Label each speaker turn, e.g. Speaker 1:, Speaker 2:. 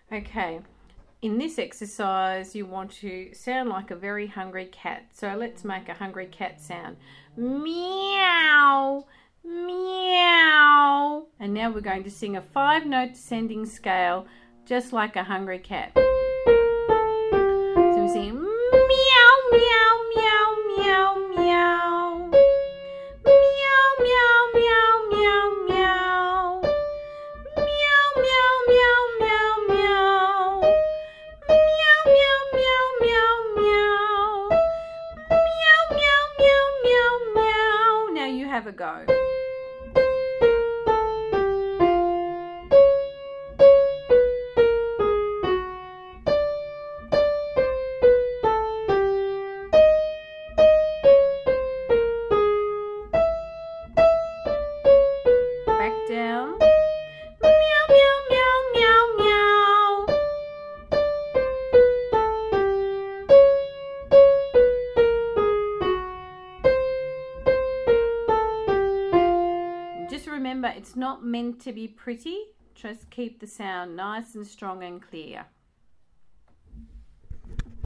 Speaker 1: Okay, in this exercise you want to sound like a very hungry cat. So let's make a hungry cat sound. Meow, meow. And now we're going to sing a 5-note descending scale just like a hungry cat. So we sing meow, meow, meow, meow, meow. Meow, meow, meow, meow, meow. Meow, meow, meow, meow, meow. Meow, meow, meow, meow, meow. Meow, meow, meow, meow, meow. Now you have a go. Back down. Meow, meow, meow, meow, meow. Just remember, it's not meant to be pretty. Just keep the sound nice and strong and clear.